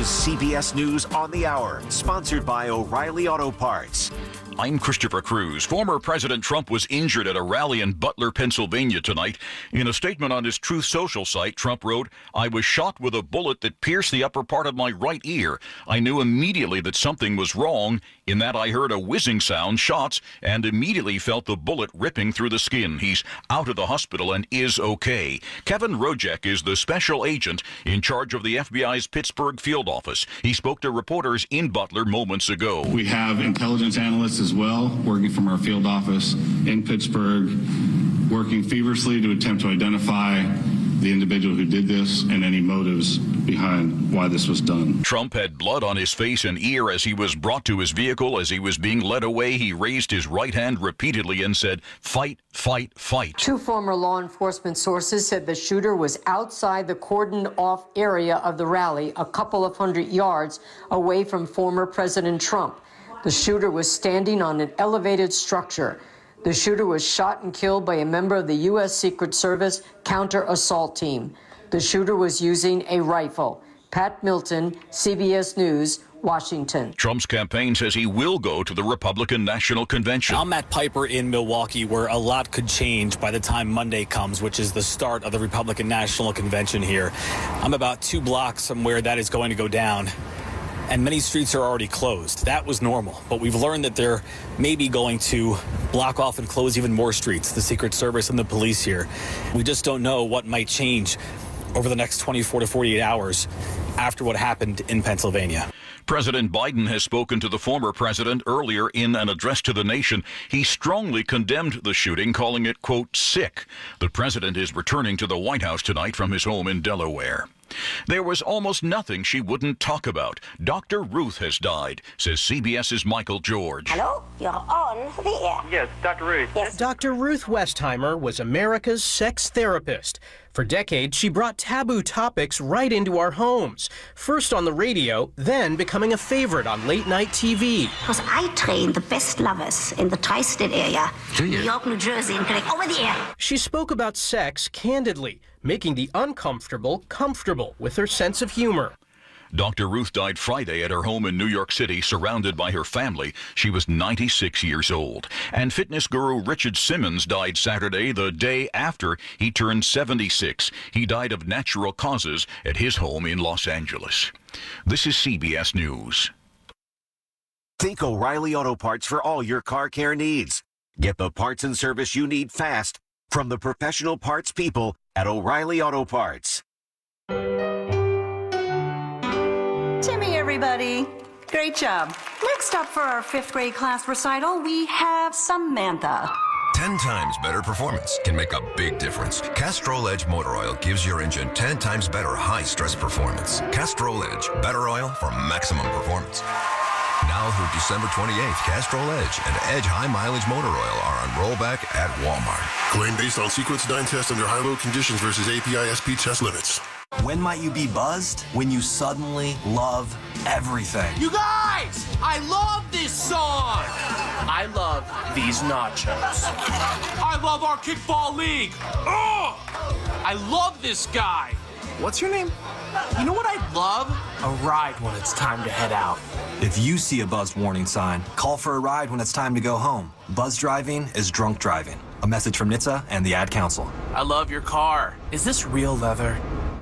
is CBS News on the Hour, sponsored by O'Reilly Auto Parts. I'm Christopher Cruz. Former President Trump was injured at a rally in Butler, Pennsylvania tonight. In a statement on his Truth Social site, Trump wrote, "I was shot with a bullet that pierced the upper part of my right ear. I knew immediately that something was wrong, in that I heard a whizzing sound, shots, and immediately felt the bullet ripping through the skin. He's out of the hospital and is okay." Kevin Rojek is the special agent in charge of the FBI's Pittsburgh field office. He spoke to reporters in Butler moments ago. We have intelligence analysts as well, working from our field office in Pittsburgh, working feverishly to attempt to identify the individual who did this and any motives behind why this was done. Trump had blood on his face and ear as he was brought to his vehicle. As he was being led away, he raised his right hand repeatedly and said, "Fight, fight, fight." Two former law enforcement sources said the shooter was outside the cordoned-off area of the rally, a couple of hundred yards away from former President Trump. The shooter was standing on an elevated structure. The shooter was shot and killed by a member of the U.S. Secret Service counter-assault team. The shooter was using a rifle. Pat Milton, CBS News, Washington. Trump's campaign says he will go to the Republican National Convention. I'm Matt Piper in Milwaukee, where a lot could change by the time Monday comes, which is the start of the Republican National Convention here. I'm about 2 blocks from where that is going to go down, and many streets are already closed. That was normal, but we've learned that they're maybe going to block off and close even more streets, the Secret Service and the police here. We just don't know what might change over the next 24 to 48 hours after what happened in Pennsylvania. President Biden has spoken to the former president earlier in an address to the nation. He strongly condemned the shooting, calling it, quote, sick. The president is returning to the White House tonight from his home in Delaware. There was almost nothing she wouldn't talk about. Dr. Ruth has died, says CBS's Michael George. Hello? You're on the air. Yes, Dr. Ruth. Yes. Dr. Ruth Westheimer was America's sex therapist. For decades, she brought taboo topics right into our homes. First on the radio, then becoming a favorite on late-night TV. Because I train the best lovers in the tri-state area. Do you? New York, New Jersey, and Connecticut. Over the air. She spoke about sex candidly, making the uncomfortable comfortable with her sense of humor. Dr. Ruth died Friday at her home in New York City, surrounded by her family. She was 96 years old. And fitness guru Richard Simmons died Saturday, the day after he turned 76. He died of natural causes at his home in Los Angeles. This is CBS News. Think O'Reilly Auto Parts for all your car care needs. Get the parts and service you need fast from the professional parts people at O'Reilly Auto Parts. Timmy, everybody. Great job. Next up for our 5th grade class recital, we have Samantha. 10 times better performance can make a big difference. Castrol Edge Motor Oil gives your engine 10 times better high-stress performance. Castrol Edge, better oil for maximum performance. Now through December 28th, Castrol Edge and Edge High Mileage Motor Oil are on rollback at Walmart. Claim based on sequence 9 tests under high-load conditions versus API-SP test limits. When might you be buzzed? When you suddenly love everything. You guys! I love this song! I love these nachos. I love our kickball league. Oh! I love this guy. What's your name? You know what I love? A ride when it's time to head out. If you see a buzzed warning sign, call for a ride when it's time to go home. Buzz driving is drunk driving. A message from NHTSA and the Ad Council. I love your car. Is this real leather?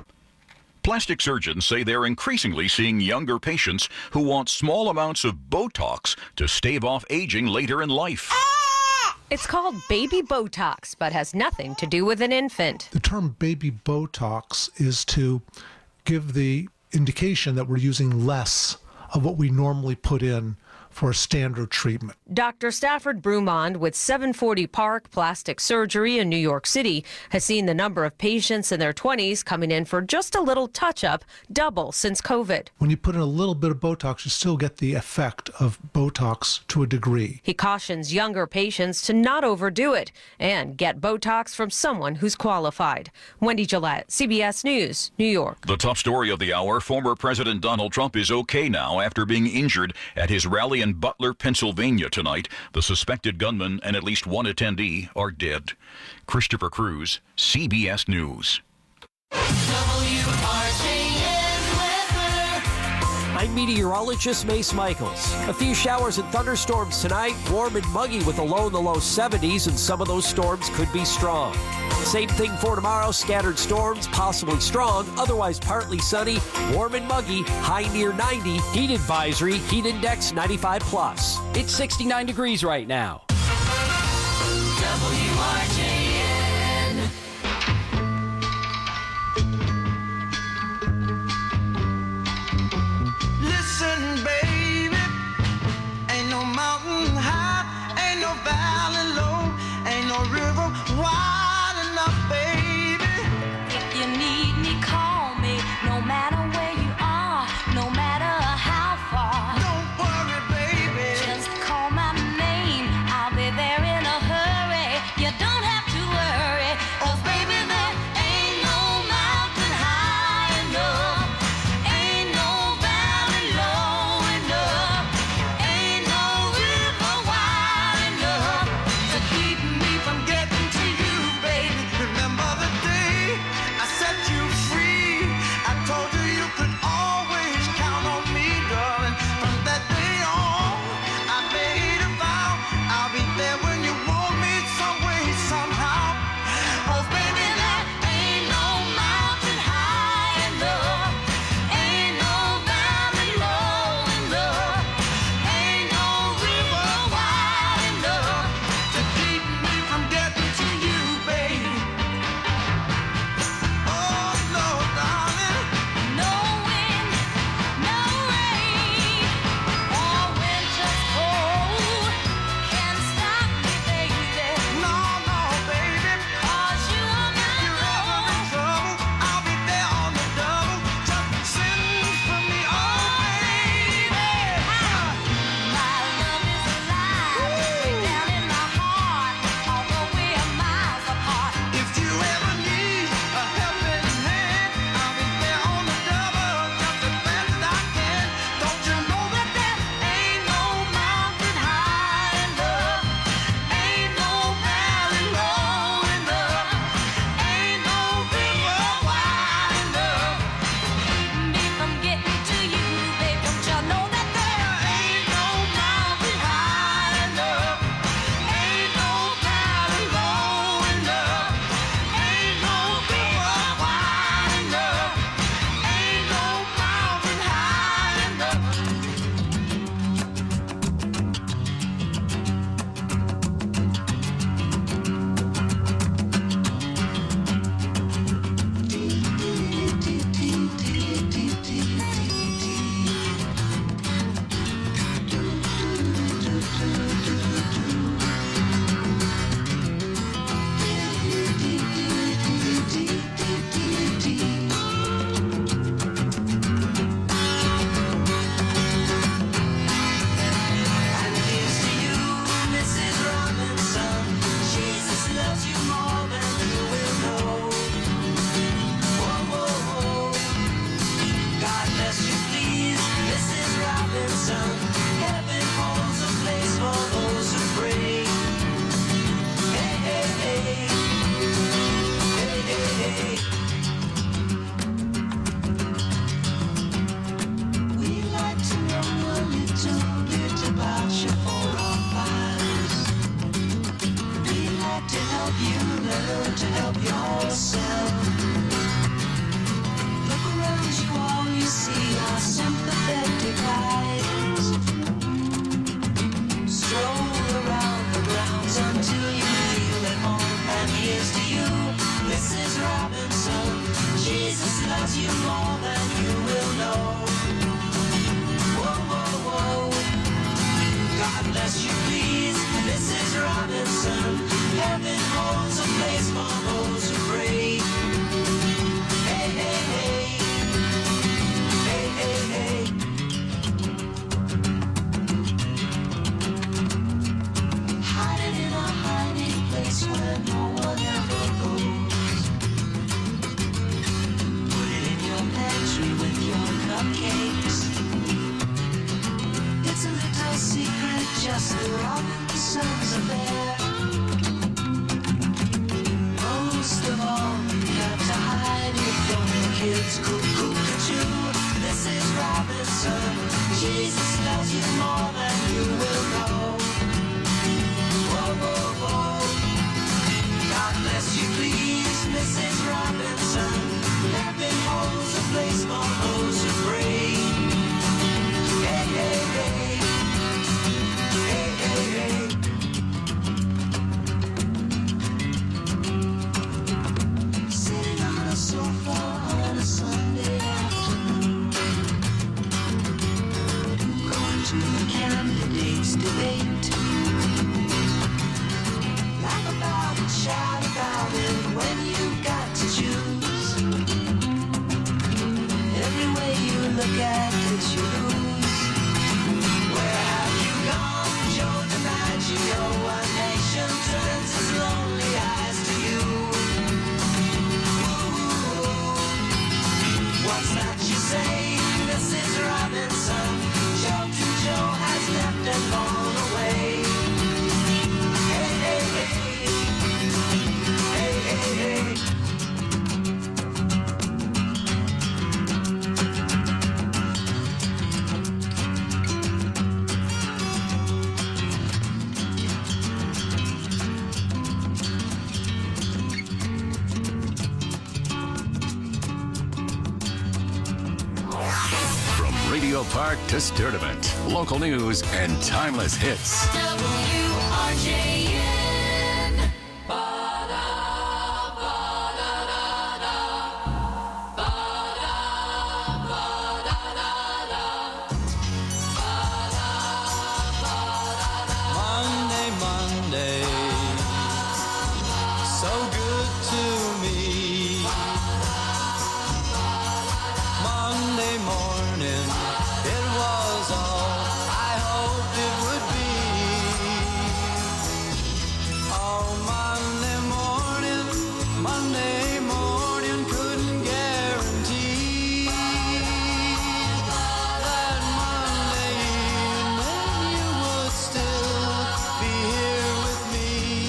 Plastic surgeons say they're increasingly seeing younger patients who want small amounts of Botox to stave off aging later in life. It's called baby Botox, but has nothing to do with an infant. The term baby Botox is to give the indication that we're using less of what we normally put in for a standard treatment. Dr. Stafford Brumond with 740 Park Plastic Surgery in New York City has seen the number of patients in their 20s coming in for just a little touch-up double since COVID. When you put in a little bit of Botox, you still get the effect of Botox to a degree. He cautions younger patients to not overdo it and get Botox from someone who's qualified. Wendy Gillette, CBS News, New York. The top story of the hour, former President Donald Trump is okay now after being injured at his rally in Butler, Pennsylvania tonight. The suspected gunman and at least one attendee are dead. Christopher Cruz, CBS News. WRJN weather. I'm meteorologist Mace Michaels. A few showers and thunderstorms tonight, warm and muggy with a low in the low 70s, and some of those storms could be strong. Same thing for tomorrow, scattered storms, possibly strong, otherwise partly sunny, warm and muggy, high near 90, heat advisory, heat index 95 plus. It's 69 degrees right now. WRJN. Listen, baby, ain't no mountain high, ain't no valley low, ain't no river wide enough, baby. If you need me, call me, no matter where you are, no matter how far. Don't worry, baby, just call my name, I'll be there in a hurry. You don't have to worry, 'cause baby, there ain't no mountain high enough, ain't no valley low enough, ain't no river wide enough to keep me from getting to you, baby. Remember the day I set you free? I told you you could always count on me, darling. From that day on, I made a vow I'll be there when you want me some way, somehow. Oh, baby, there ain't no mountain high enough, ain't no valley low enough, ain't no river wide enough to keep me from getting to you, baby. Oh, no, darling. No wind, no rain, or winter's cold can stop me, baby. No, no, baby. 'Cause you are my You're ever in trouble, I'll be there on the double. Just send for me, oh, baby. My love is alive, way down in my heart, although we are miles apart. If you ever need a helping hand, I'll be there on the double, just as best I can. Don't you know that there ain't no mountain high enough, ain't no valley low enough, ain't no river wide enough Me from getting to you, babe, don't you know that there ain't no mountain high enough, ain't no valley low enough, ain't no river wide enough, ain't no mountain high enough. And here's to you, Mrs. Robinson. Jesus loves you more than you will know. Whoa, whoa, whoa. God bless you, please, Mrs. Robinson. Heaven holds a place for those who pray. Hey, hey, hey. Hey, hey, hey. We'd like to know a little bit about you for our files. We'd like to help you learn to help yourself. Look around you, all you see are sympathetic eyes. Stroll around the grounds until you feel at home. And here's to you, Mrs. Robinson. Jesus loves you more than you will know. Whoa, whoa, whoa. God bless you, please, Mrs. Robinson. Heaven holds a place for those who pray. Hey, hey, hey. Hey, hey, hey. Hiding in a hiding place where no one ever goes. Put it in your pantry with your cupcakes. It's a little secret, just the Robinsons affair. Most of all, you have to hide it from the kids. Cuckoo, Mrs. Robinson. get that you lose. Where have you gone, Joe DiMaggio? One nation turns its lonely eyes to you. Ooh, what's that you say, Mrs. Robinson? Joe to Joe has left and gone away. Hey, hey, hey. Hey, hey, hey. From Radio Park to Sturdivant, local news and timeless hits. WRJN. Monday, Monday, so good to me. Monday morning, it was all I hoped it would be. Oh, Monday morning, couldn't guarantee that Monday evening you would still be here with me.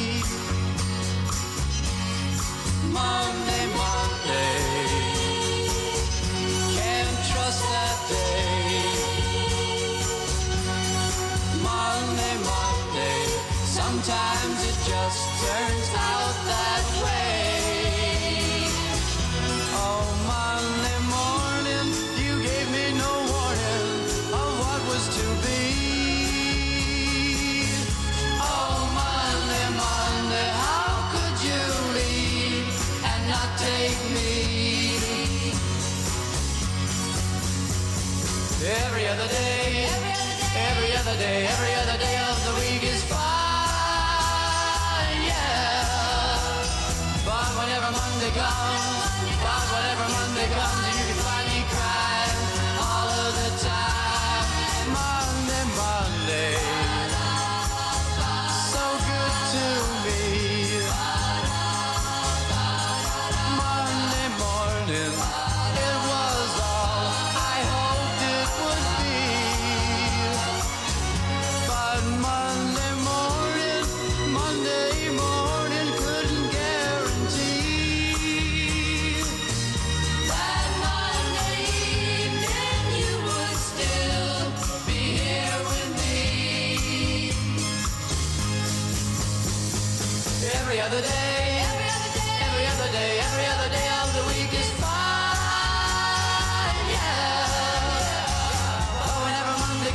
Monday, can't trust that day. Monday, sometimes it just turns out that way. Oh, Monday morning, you gave me no warning of what was to be. Oh, Monday, how could you leave and not take me? Every other day, every other day, every other day of the week is fine, yeah. But whenever Monday comes, and you can find me crying all of the time. Monday, so good to me. Monday morning, it was all I hoped it would be. But Monday morning couldn't guarantee that Monday evening you would still be here with me. Every other day, every other day of the week is fine, yeah. But whenever Monday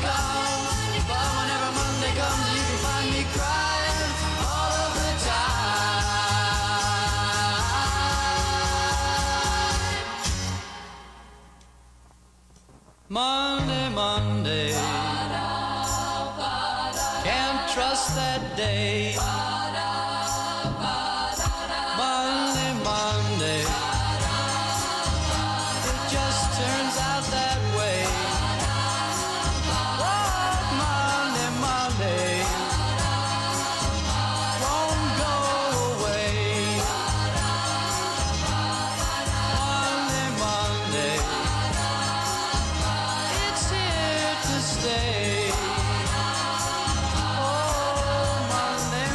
comes, you can find me crying all of the time. Monday, can't trust that day. Monday, it just turns out that way. Oh, Monday, won't go away. Monday, it's here to stay. Oh, Monday.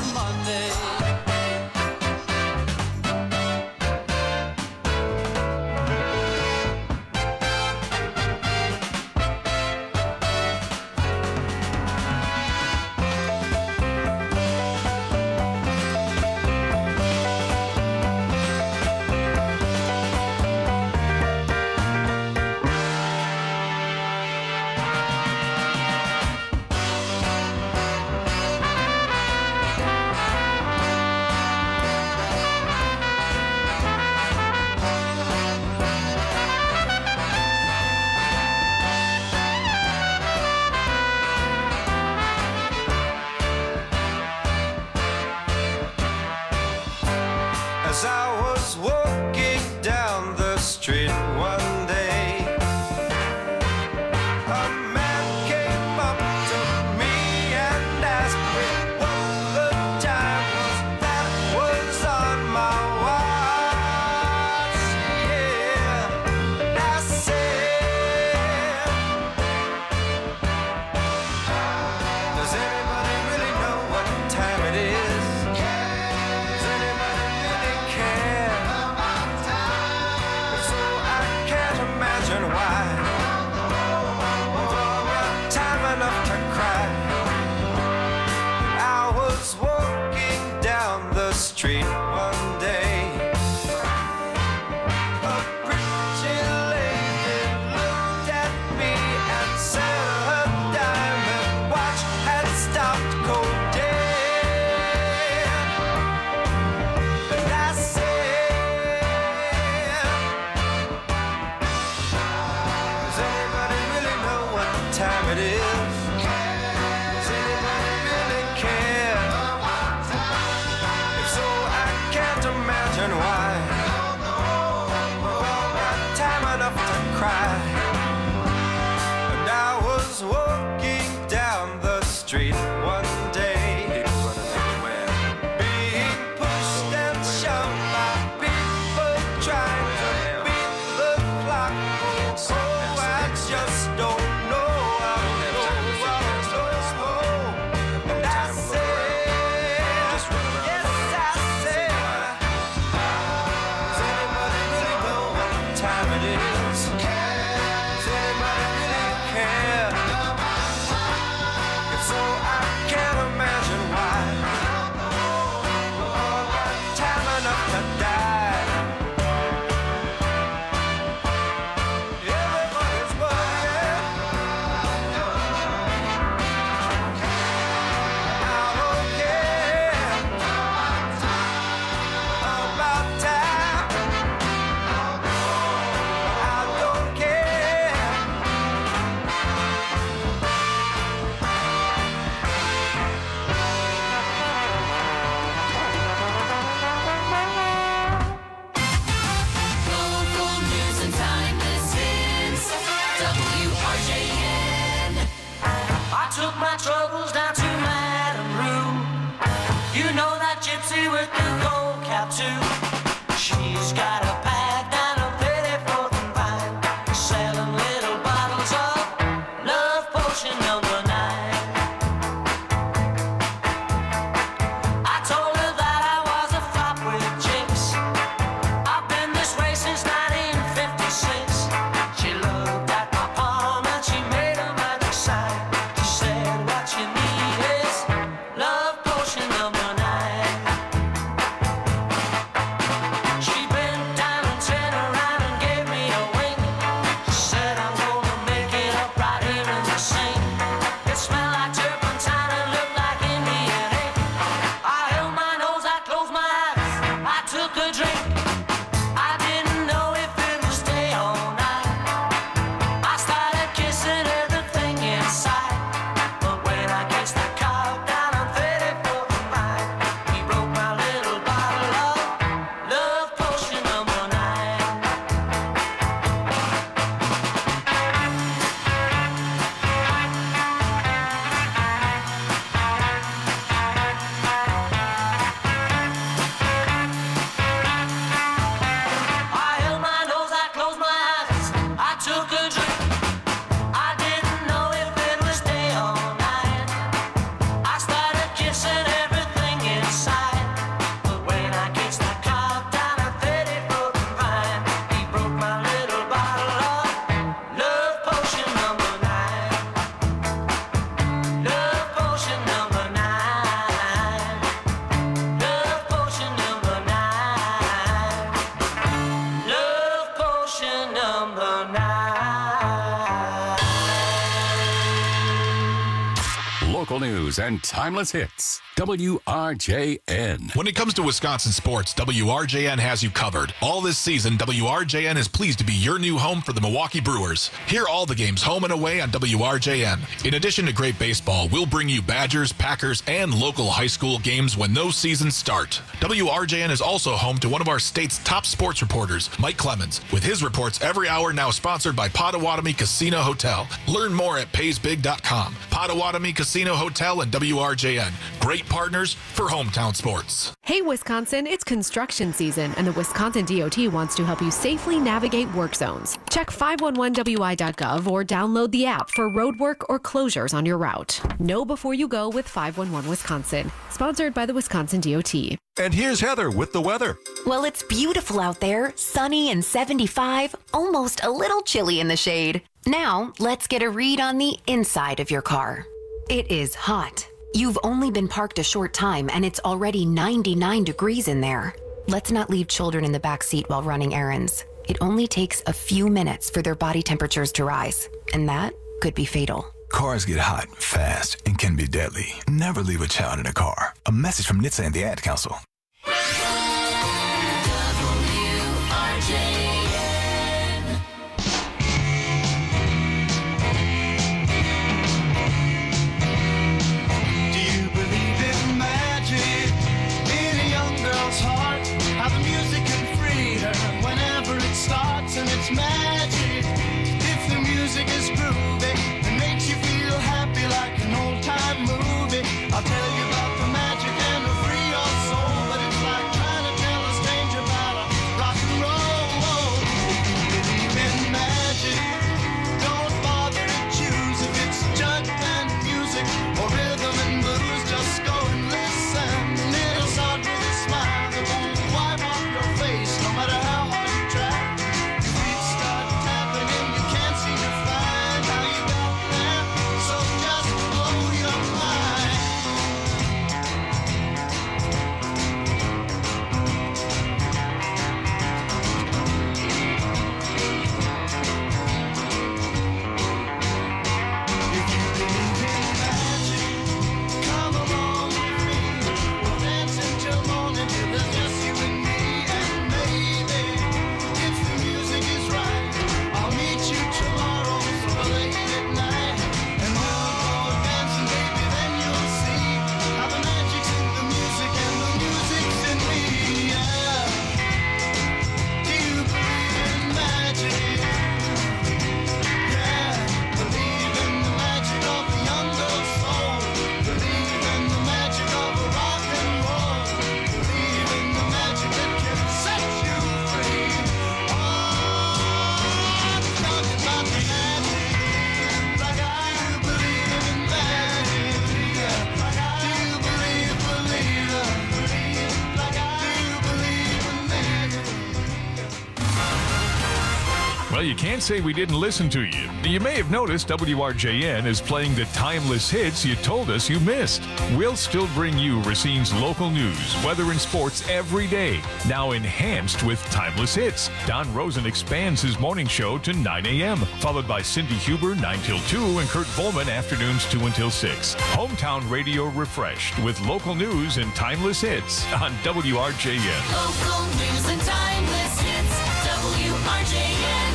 As I was walking down the street one day, imagine why. Well, not time enough to cry. And I was walking down the street one day, being pushed and shoved by people trying to beat the clock. Oh, I just don't know. And I said, yes, I said, does anybody really know what time it is? Does anybody really care? If so, I can't imagine why. Time enough to die. Everybody's worried. I don't care about time. I don't care. Local news and timeless hits. WRJN. I took my troubles down to Madame Rue. You know that gypsy with the gold cap too. She's got a bag down a penny for the vine, selling little bottles of love potion number 9. I told her that I was a flop with chicks. I've been this way since 1956. She looked at my palm and she made a magic sign. She said, what you need is love potion number 9. She bent down and turned around and gave me a wink. She said, I'm gonna make it up right here in the sink. It smelled like turpentine and looked like Indian ink. I held my nose, I closed my eyes, I took a drink. I didn't know if it would stay all night. I started kissing everything inside. But when I kissed the cow down on 34th and Vine, he broke my little bottle of love potion number 9. I held my nose, I closed my eyes, I took a drink. I didn't know if it would stay all night. I started kissing everything inside. But when I kissed the cow down at 34th and Vine, he broke my little bottle of love potion number 9. Love potion number 9. Love potion number 9. Love potion number 9. Local news and timeless hits. WRJN. When it comes to Wisconsin sports, WRJN has you covered. All this season, WRJN is pleased to be your new home for the Milwaukee Brewers. Hear all the games home and away on WRJN. In addition to great baseball, we'll bring you Badgers, Packers, and local high school games when those seasons start. WRJN is also home to one of our state's top sports reporters, Mike Clemens, with his reports every hour now sponsored by Potawatomi Casino Hotel. Learn more at paysbig.com. Potawatomi Casino Hotel and WRJN. Great partners for hometown sports. Hey, Wisconsin, it's construction season, and the Wisconsin DOT wants to help you safely navigate work zones. Check 511wi.gov or download the app for road work or closures on your route. Know before you go with 511 Wisconsin. Sponsored by the Wisconsin DOT. And here's Heather with the weather. Well, it's beautiful out there, sunny and 75, almost a little chilly in the shade. Now, let's get a read on the inside of your car. It is hot. You've only been parked a short time and it's already 99 degrees in there. Let's not leave children in the back seat while running errands. It only takes a few minutes for their body temperatures to rise, and that could be fatal. Cars get hot, fast, and can be deadly. Never leave a child in a car. A message from NHTSA and the Ad Council. Do you believe in magic in a young girl's heart? How the music Well, you can't say we didn't listen to you. You may have noticed WRJN is playing the timeless hits you told us you missed. We'll still bring you Racine's local news, weather, and sports every day, now enhanced with timeless hits. Don Rosen expands his morning show to 9 a.m., followed by Cindy Huber 9 till 2 and Kurt Volman afternoons 2 until 6. Hometown radio refreshed with local news and timeless hits on WRJN. Local news and timeless hits, WRJN.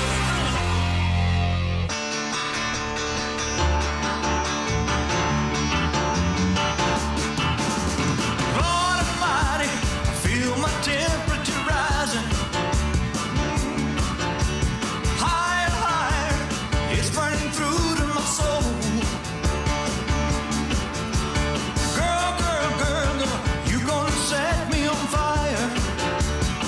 Lord Almighty, I feel my temperature rising. Higher and higher, it's burning through to my soul. Girl, girl, girl, girl, you gonna set me on fire.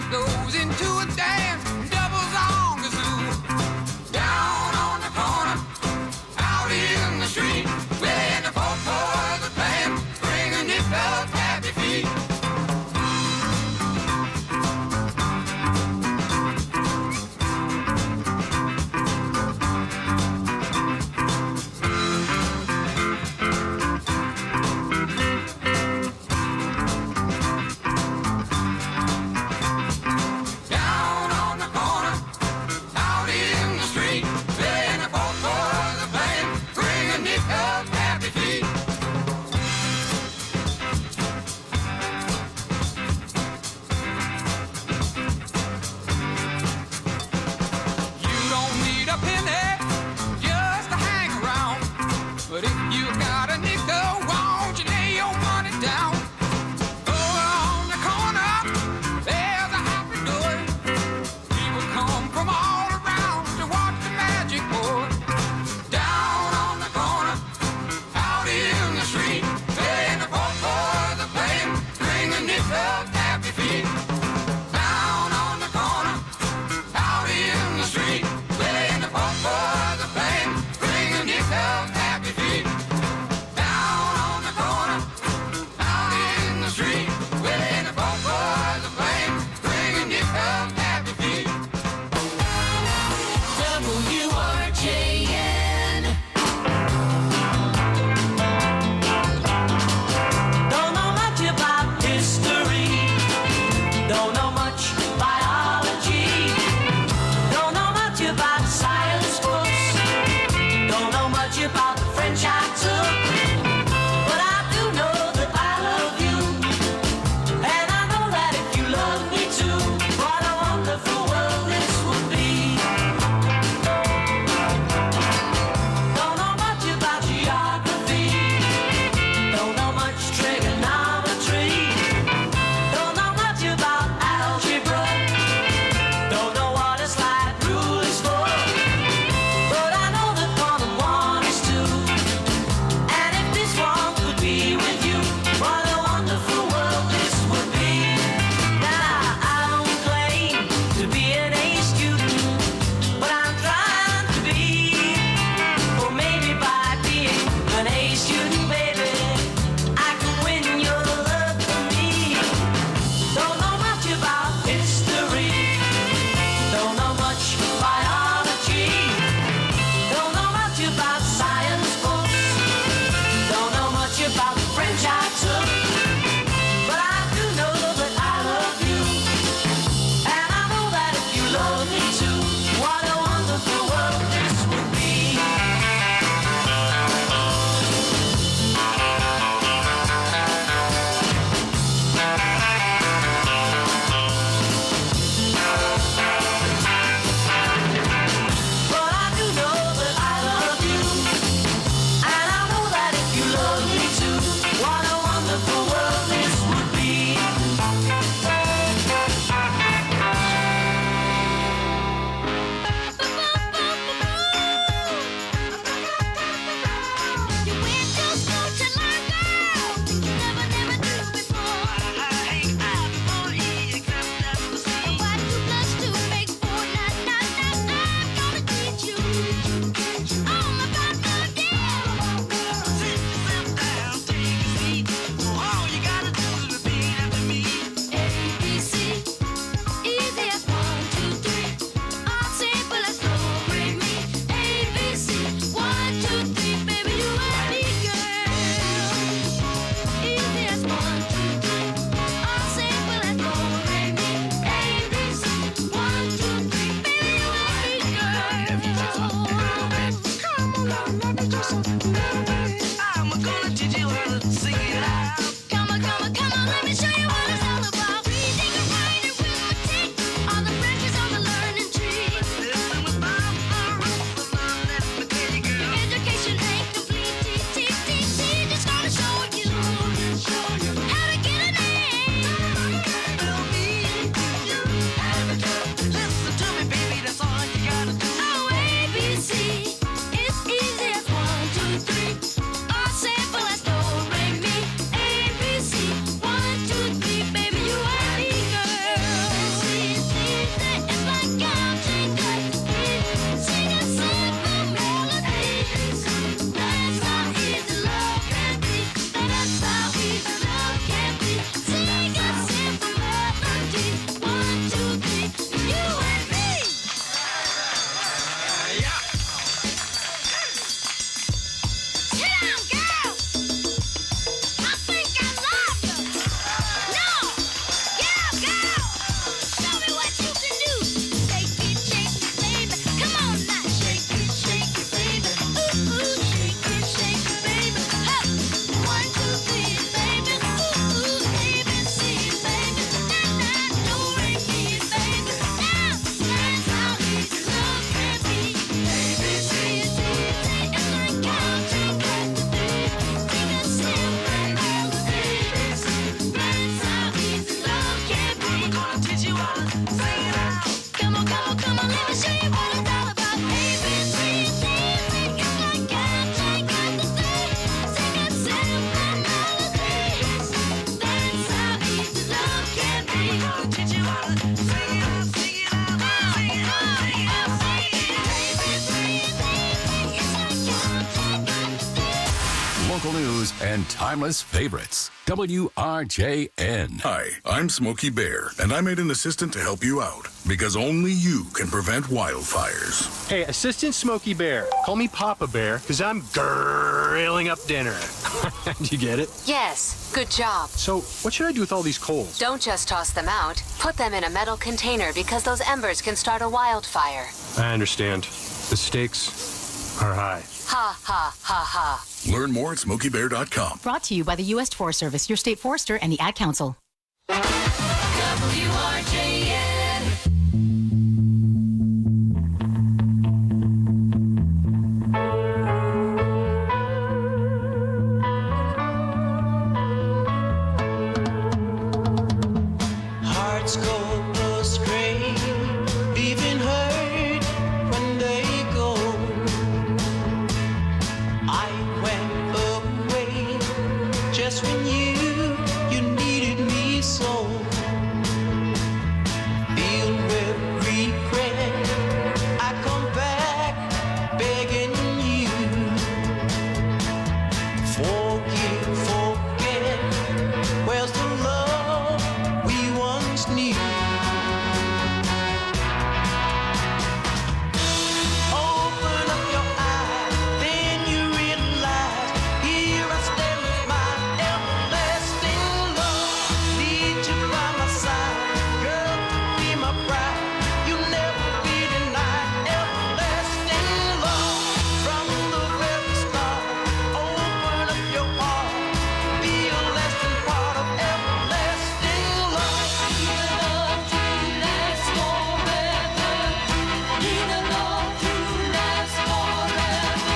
goes into a dance, doubles on kazoo. Down on the corner, out in the street, when the folk boys are playing, bringing it up happy feet. Down on the corner. Local news and timeless favorites. WRJN. Hi, I'm Smokey Bear, and I made an assistant to help you out because only you can prevent wildfires. Hey, Assistant Smokey Bear. Call me Papa Bear because I'm grilling up dinner. Did you get it? Yes, good job. So, what should I do with all these coals? Don't just toss them out. Put them in a metal container because those embers can start a wildfire. I understand. The stakes are high. Ha, ha, ha, ha. Learn more at SmokeyBear.com. Brought to you by the U.S. Forest Service, your state forester, and the Ad Council. Hearts go astray, leaving hurt when they go. I went away just when you needed me so. Filled with regret, I come back begging you. Forgive, forget, where's the love we once knew? Open up your eyes, then you realize here I stand with my everlasting love. Need you by my side, girl, be my bride. You'll never be denied everlasting love from the very start. Open up your heart, be a lasting part of everlasting love. Need a love to last forever. Need a love to last forever.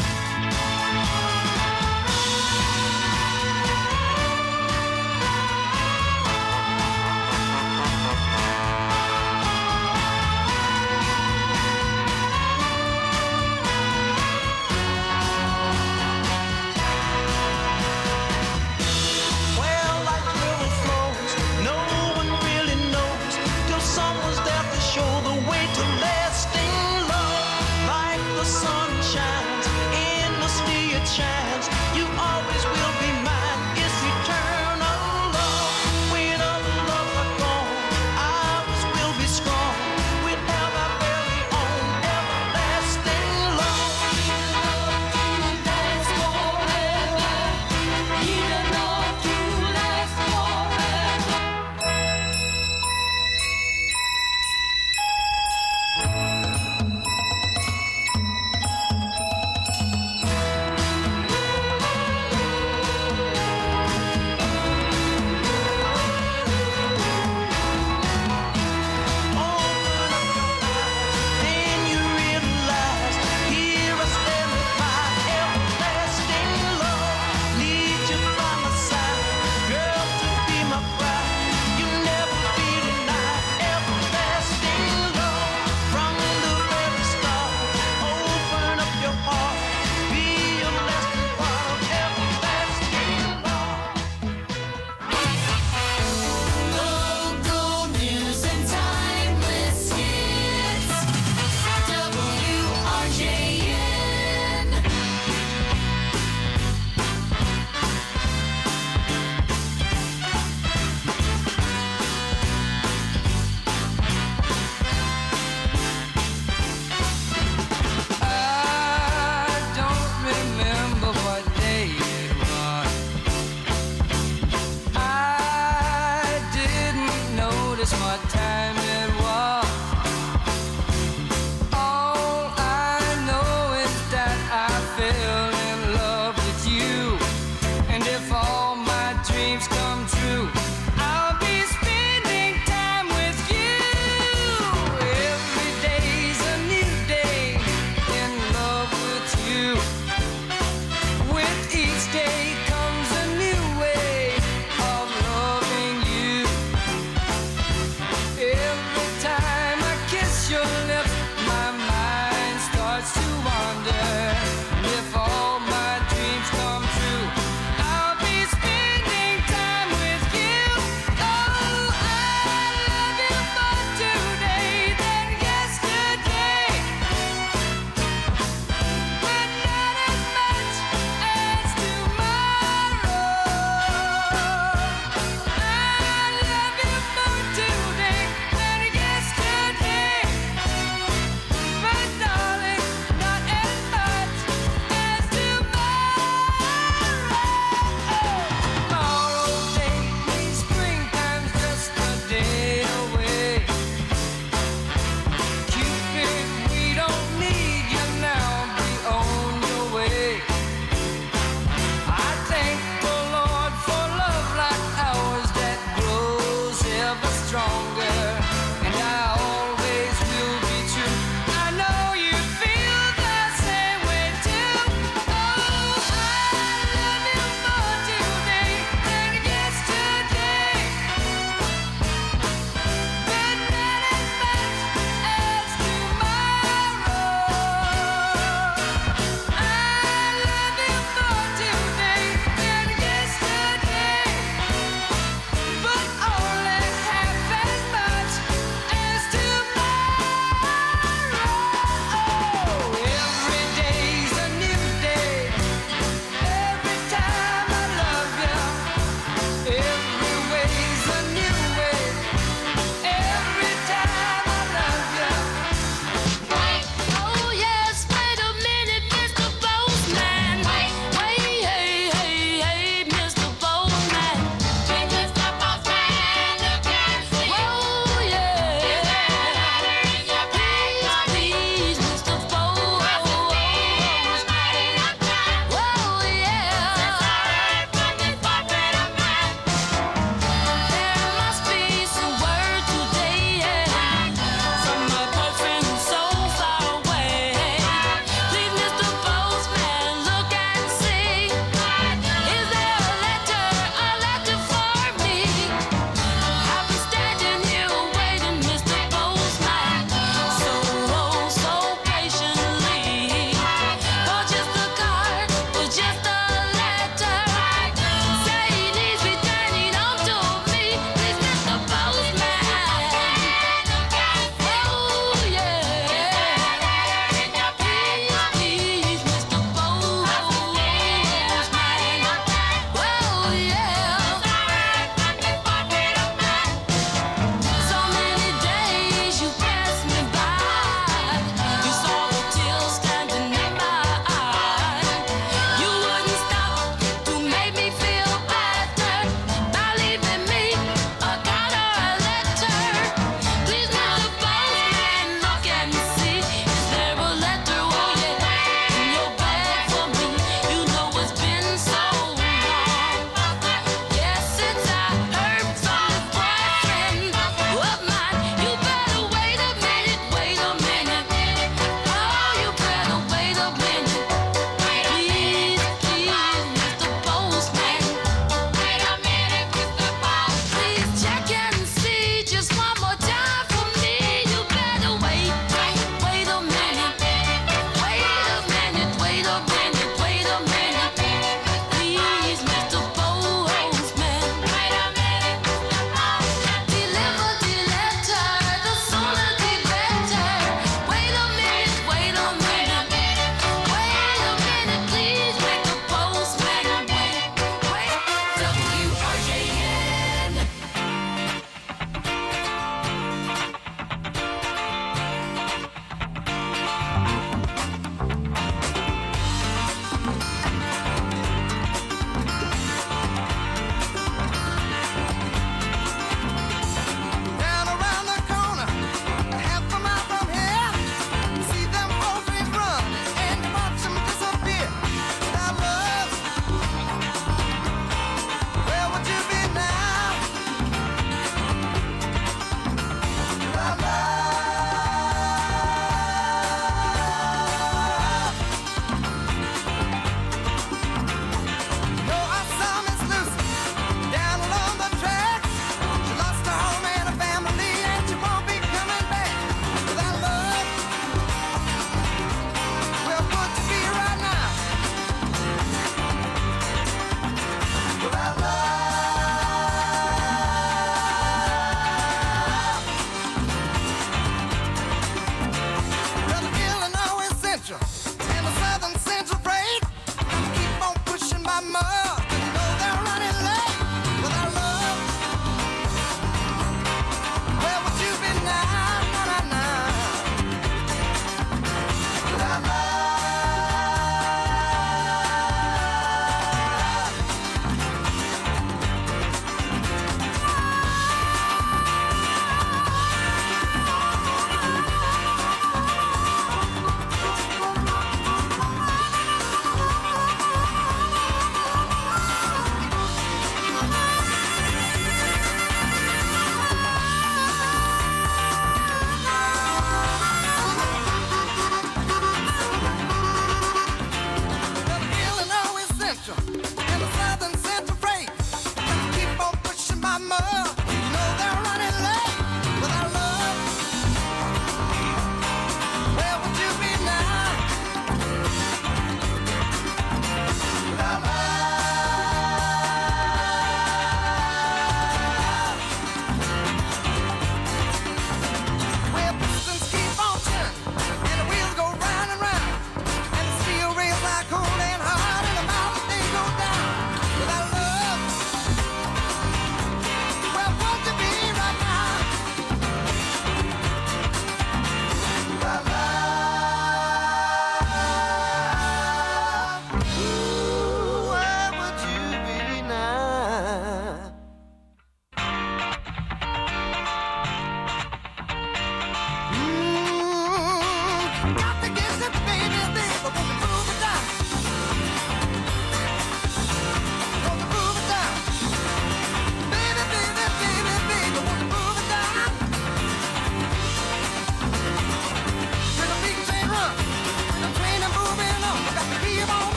Well, like river flows, no one really knows till someone's there to show the way to lasting love. Like the sun shines, endlessly it shines. You always will be mine. It's eternal love. When other loves are gone, ours will be strong. We'll have our very own everlasting love. Last forever. Need a love to last forever.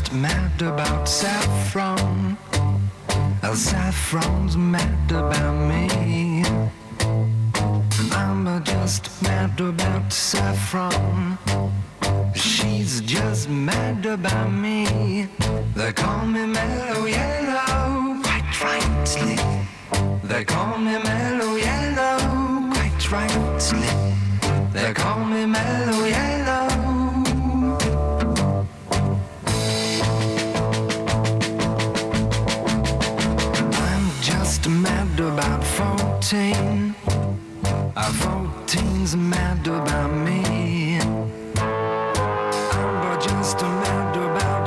just mad about saffron. Saffron's mad about me. I'm just mad about saffron. She's just mad about me. They call me Mellow Yellow, quite rightly. They call me Mellow Yellow, quite rightly. They call me Mellow Yellow. I'm just mad about 14. 14's mad about me. I'm just mad about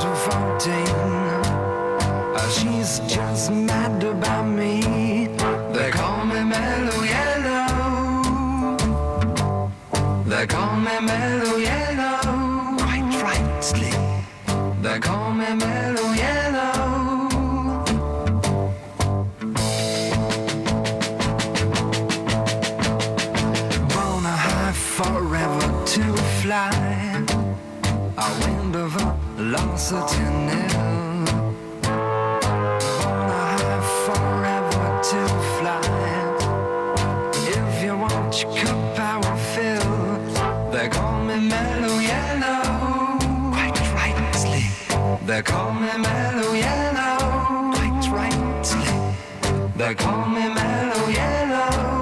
14. She's just mad about me. They call me Mellow Yellow. They call me Mellow Yellow, quite rightly. They call me Mellow Yellow. Forever to fly, a wind of velocity nil. Born high forever to fly. If you want your cup, I will fill. They call me Mellow Yellow, quite rightly. They call me Mellow Yellow, quite rightly. They call me Mellow Yellow.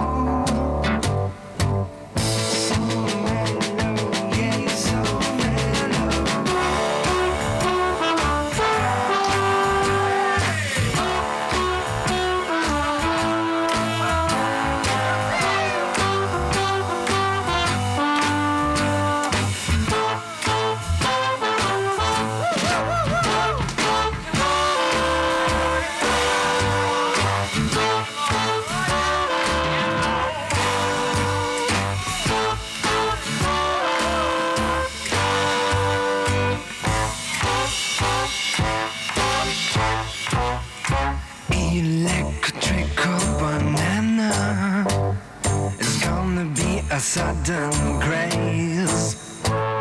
A sudden grace.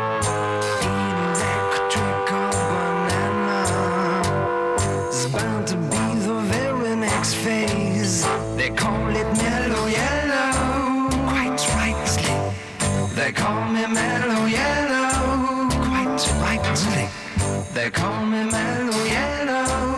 Electrical banana is bound to be the very next phase. They call it Mellow Yellow, quite rightly. They call me Mellow Yellow, quite rightly. They call me Mellow Yellow.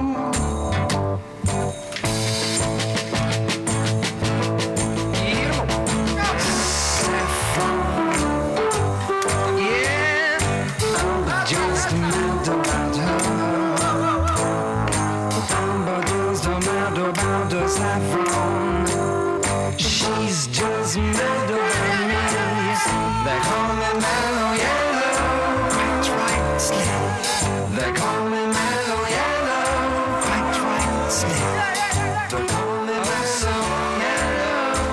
Saffron, she's just mad about me. They call me Mellow Yellow, quite rightly. They call me Mellow Yellow, quite rightly. They call me Mellow Yellow.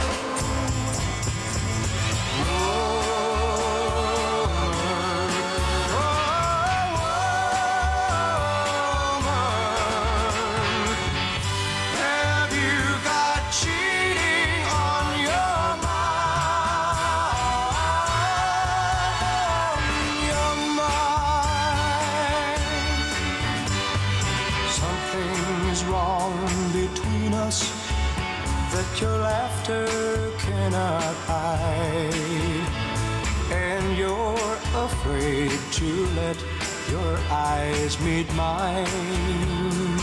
That your laughter cannot hide, and you're afraid to let your eyes meet mine.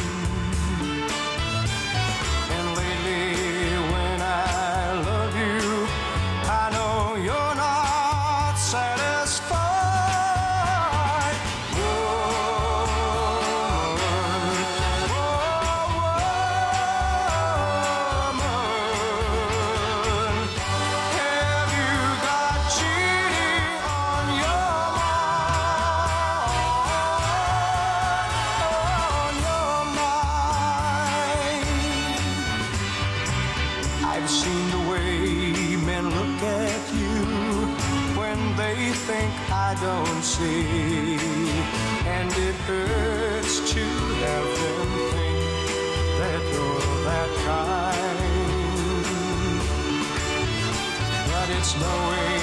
And lately when I love you, I know you're not satisfied. I've seen the way men look at you when they think I don't see, and it hurts to have them think that you're that kind. But it's no way